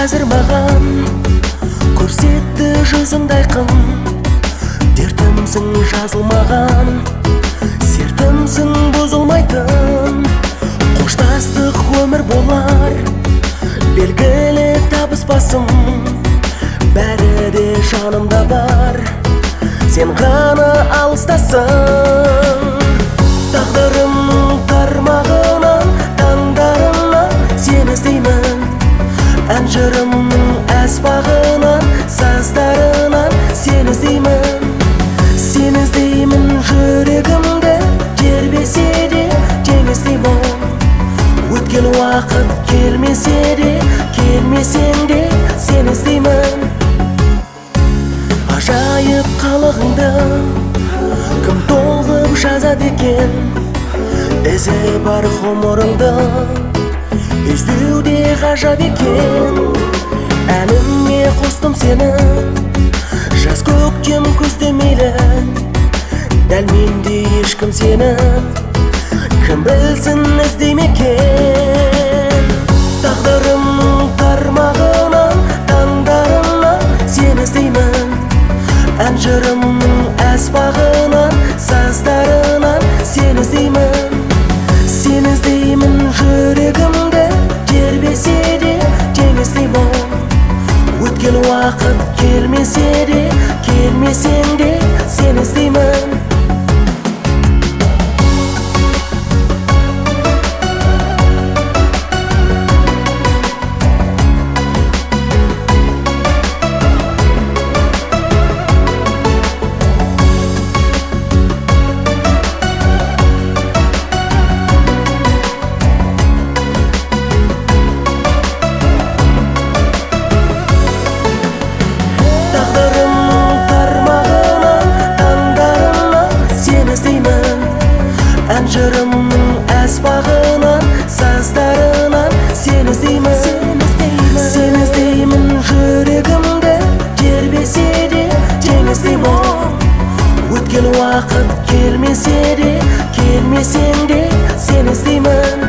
қазір маған көрсетті жүзіңді айқын. Дертімсің жазылмаған, сертімсің бұзылмайтын. Қоштастық өмір болар, белгілі табыспасым. Бәрі де жанымда бар, сен ғана алыстасың. Тағдырымның тармағынан, таңдарынан сені іздеймін. Ән жырымның әспағынан, саздарынан сені іздеймін. Сені іздеймін жүрегімді, тербесе де теңіздеймін. Өткен уақыт келмесе де, келмесең де сені іздеймін. Ажайып қалығыңды кім толғып жазады екен? Ізі бар ғұмырыңды іздеуде ғажап екен. Әніме қостым сені, жаз көктем күзде мейлі. Дәл мендей ешкім сені кім білсін іздемекен. Тағдырымның тармағынан, таңдарынан сені іздеймін. Ән жырымның әспағынан, саздарынан сені іздеймін. Сені іздеймін жүрегімді, тербесе де теңіздеймін. Өткен уақыт келмесе де, келмесең де сені іздеймін. Ән жырымның әспағынан, саздарынан сені іздеймін. Сені іздеймін жүрегімді, тербесе де теңіздеймін. Өткен уақыт келмесе де, келмесең де сені іздеймін.